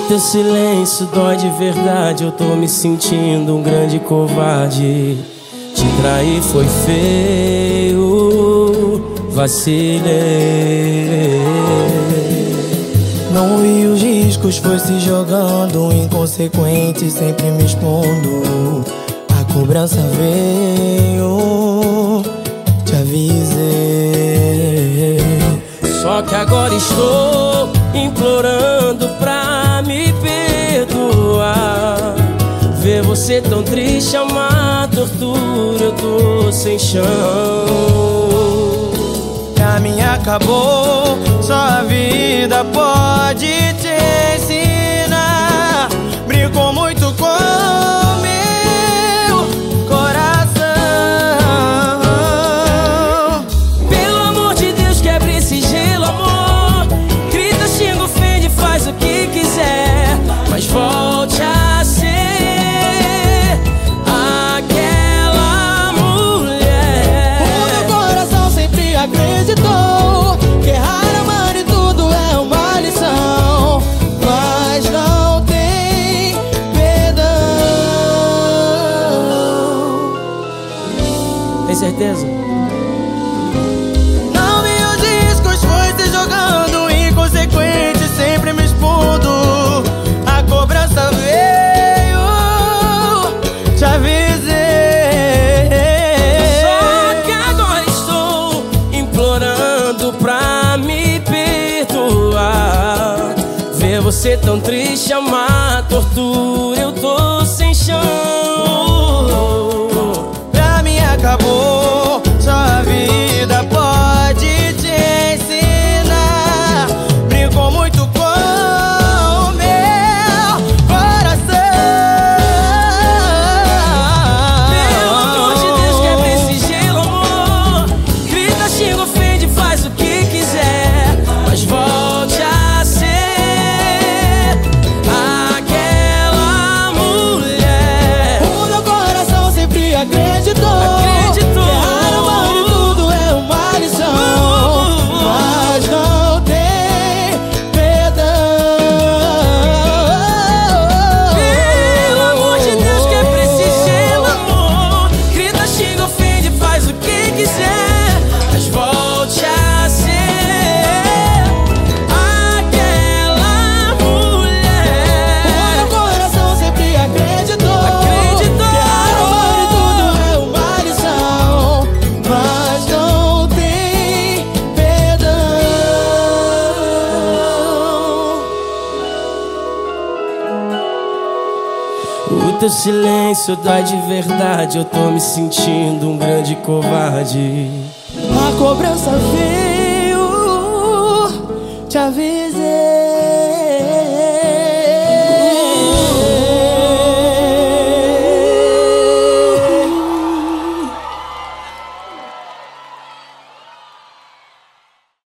Teu silêncio dói de verdade, eu tô me sentindo um grande covarde. Te trair foi feio, vacilei. Não vi os riscos, foi se jogando, inconsequente, sempre me expondo. A cobrança veio, te avisei. Só que agora estou implorando pra me perdoar. Ver você tão triste é uma tortura, eu tô sem chão. Pra mim acabou, só a vida pode te ensinar. Brincou muito com o meu coração. Pelo amor de Deus, quebre esse gelo, amor. Grita, xinga, ofende, faz o que quiser, mas volte a ser aquela mulher. O meu coração sempre acreditou que errar, amar e tudo é uma lição, mas não tem perdão. Tem certeza? Não vi os riscos, foi se jogando, inconsequente, sempre me expondo. A cobrança veio, te avisei. Só que agora estou implorando pra me perdoar. Ver você tão triste é uma tortura, eu tô sem chão. Pra mim acabou, só a vida pode te ensinar. Brincou muito com o meu coração. Pelo amor de Deus, quebre esse gelo, amor. Grita, xinga, ofende, faz o que quiser, mas volte a ser aquela mulher. O meu coração sempre acreditou que errar, amar e tudo é uma lição, mas não tem perdão. Pelo amor de Deus, quebre esse gelo, amor. Grita, xinga, ofende, faz o que quiser, mas volte a ser aquela mulher. O meu coração sempre acreditou que errar, amar e tudo é uma lição, mas não tem perdão. O teu silêncio dói de verdade, eu tô me sentindo um grande covarde. A cobrança veio, te avisei.